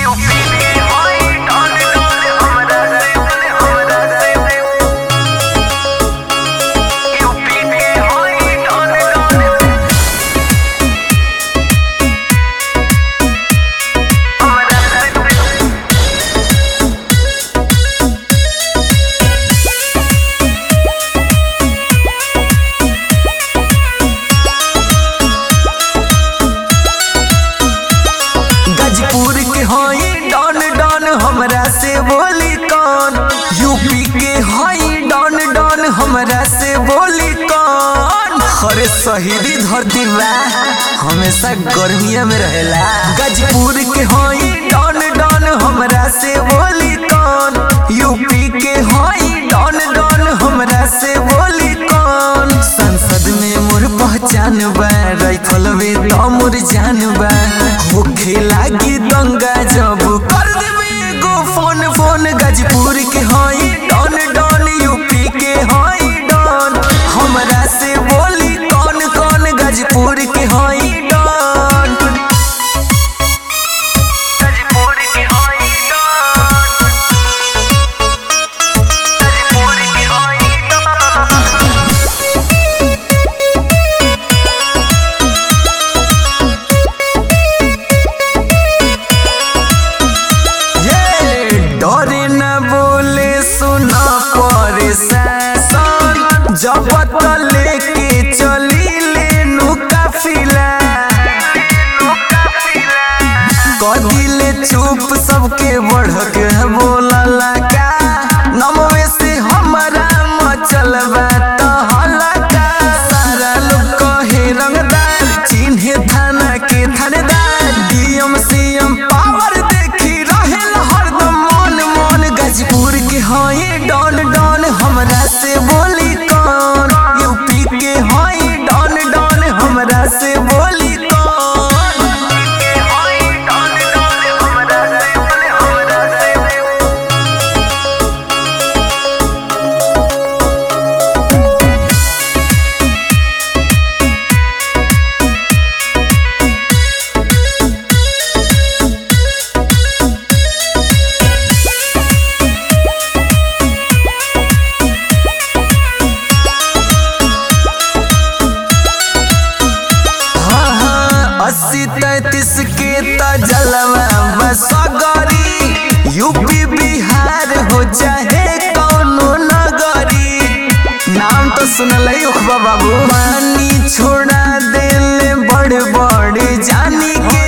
हमरा से बोली कौन, यूपी के हई डॉन डॉन हमरा से बोली कौन। अरे शहीदी धरती बा हमेशा गर्मिया में रहेला। गाजीपुर के हई डॉन डॉन हमरा से बोली कौन, यूपी के हई डॉन डॉन हमरा से बोली कौन। संसद में मोर पहचान बा, राइफल में तो मोर जान बा। होखे लागी दंगा जब कर देबे एगो फोन फोन। गाजीपुर के हई डॉन डॉन, यूपी के हई डॉन हमरा से बोली कौन कौन। गाजीपुर के हई डॉन, गाजीपुर के हई डॉन, गाजीपुर के हई डॉन। डरे न बोले सुना परे शासन, जब लेके चली लेनु काफिला। कदिले चुप सबके बढ़ के बोलला का, नमवे से हमारा मचल बा तो हल्का। सारा लोग कहे रंगदार, चिन्हे थाना के थानेदार। डीएम सीएम पावर देखी रहेल हरदम मन मन। गाजीपुर के हई डॉन डॉन हमरा से बोली कौन, यूपी के हई डॉन डॉन हमरा से बोली कौन। अस्सी 33 के तजलवा बसगरी, यूपी बिहार हो चाहे कौनो नगरी। नाम तो सुनल बाबू, पानी छोड़ा देले बड़ बड़ जानी के।